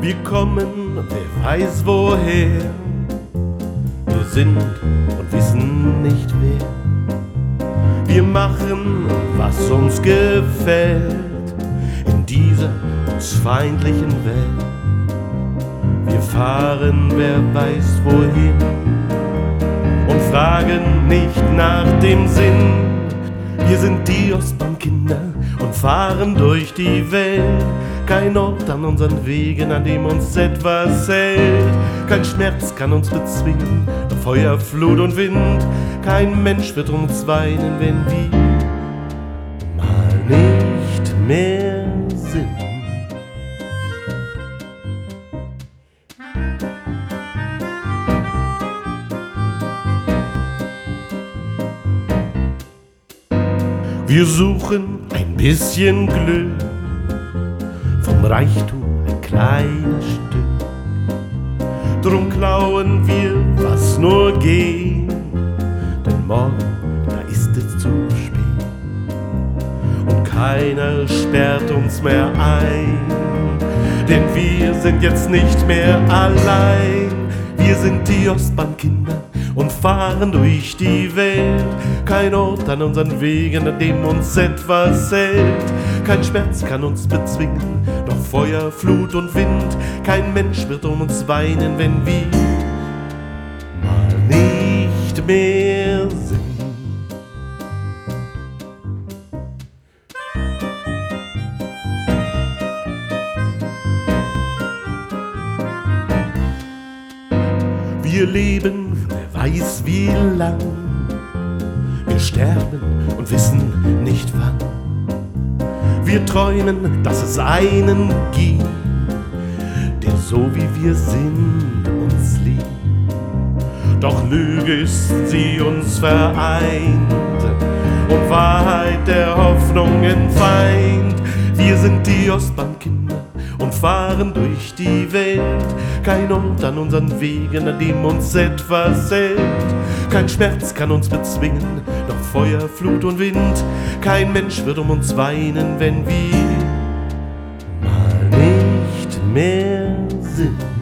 Wir kommen, wer weiß woher. Wir sind und wissen nicht wer. Wir machen, was uns gefällt in dieser uns feindlichen Welt. Wir fahren, wer weiß wohin und fragen nicht nach dem Sinn. Wir sind die Ostbahnkinder und fahren durch die Welt. Kein Ort an unseren Wegen, an dem uns etwas hält. Kein Schmerz kann uns bezwingen, doch Feuer, Flut und Wind. Kein Mensch wird um uns weinen, wenn wir mal nicht mehr sind. Wir suchen ein bisschen Glück, vom Reichtum ein kleines Stück. Drum klauen wir, was nur geht, denn morgen, da ist es zu spät. Und keiner sperrt uns mehr ein, denn wir sind jetzt nicht mehr allein. Wir sind die Ostbahnkinder und fahren durch die Welt. Kein Ort an unseren Wegen, an dem uns etwas hält. Kein Schmerz kann uns bezwingen, doch Feuer, Flut und Wind. Kein Mensch wird um uns weinen, wenn wir mal nicht mehr sind. Wir leben, wer weiß wie lang. Wir sterben und wissen nicht wann. Wir träumen, dass es einen gibt, der so wie wir sind uns liebt. Doch Lüge ist sie uns vereint und Wahrheit der Hoffnungen Feind. Wir sind die Ostbahnkinder und fahren durch die Welt. Kein Ort an unseren Wegen, an dem uns etwas hält. Kein Schmerz kann uns bezwingen, doch Feuer, Flut und Wind. Kein Mensch wird um uns weinen, wenn wir mal nicht mehr sind.